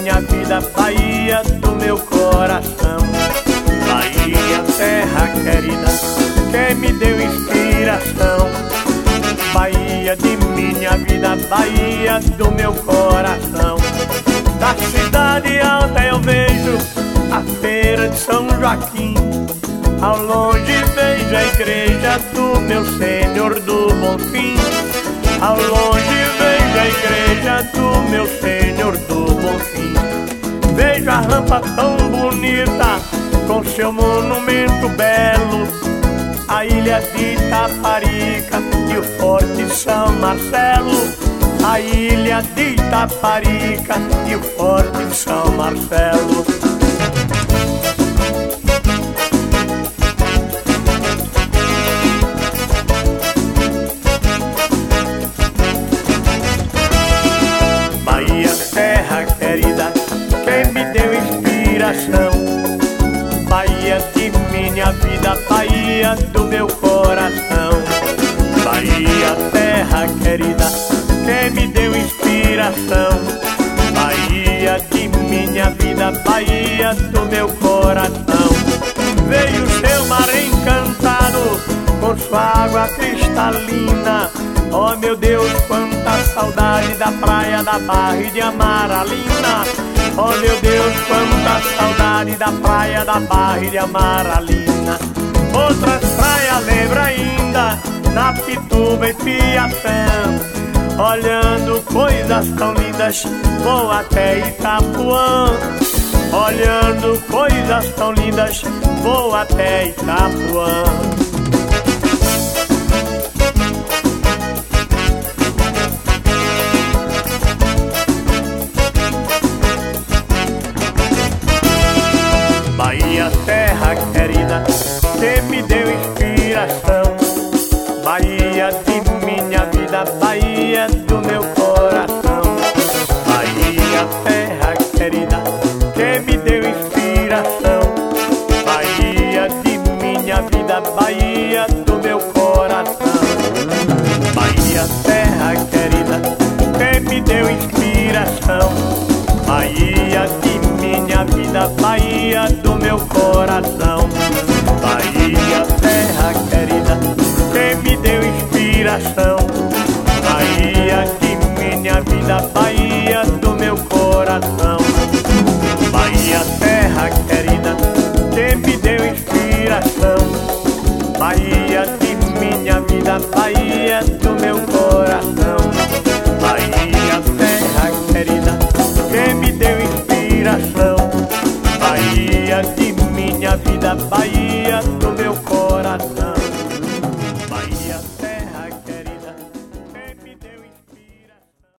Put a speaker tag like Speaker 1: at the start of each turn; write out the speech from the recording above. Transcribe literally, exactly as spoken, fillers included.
Speaker 1: minha vida, Bahia do meu coração. Bahia, terra querida, que me deu inspiração. Bahia de minha vida, Bahia do meu coração. Da cidade alta eu vejo a feira de São Joaquim. Ao longe vejo a igreja do meu Senhor do Bonfim. Ao longe vejo a igreja do meu Senhor do Bonfim. Vejo a rampa tão bonita, com seu monumento belo, a ilha de Itaparica e o Forte São Marcelo. A ilha de Itaparica e o Forte São Marcelo. Bahia, terra querida, quem me deu inspiração. Bahia de minha vida, Bahia do meu coração. Bahia, terra querida, quem me deu inspiração. Bahia de minha vida, Bahia do meu coração. Veio seu mar encantado, com sua água cristalina. Oh meu Deus, quanta saudade da praia da Barra e de Amaralina. Oh meu Deus, quanta saudade da praia da Barra e de Amaralina. Outras praias lembro ainda, na Pituba e Piatã. Olhando coisas tão lindas, vou até Itapuã. Olhando coisas tão lindas, vou até Itapuã. Bahia, terra querida, que me deu inspiração. Bahia de minha vida, Bahia do meu coração. Bahia, terra querida, que me deu inspiração. Bahia de minha vida, Bahia do meu coração. Bahia, terra querida, que me deu inspiração. Bahia de minha vida, Bahia do meu coração. Bahia, terra querida, que me deu inspiração. Bahia de minha vida, Bahia do meu coração. Bahia, terra querida, que me deu inspiração. Bahia de minha vida, Bahia do meu coração. Bahia, terra querida, que me deu inspiração. Bahia de minha vida, Bahia do meu coração.